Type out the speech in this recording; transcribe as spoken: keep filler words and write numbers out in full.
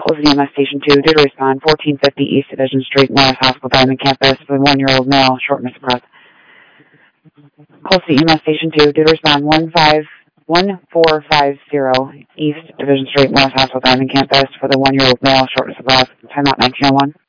Colson E M S Station two, due to respond fourteen fifty East Division Street, North Hospital Diamond Campus, for the one-year-old male, shortness of breath. Colson E M S Station two, due to respond one five one four five zero East Division Street, North Hospital Diamond Campus, for the one-year-old male, shortness of breath. Timeout nineteen oh one.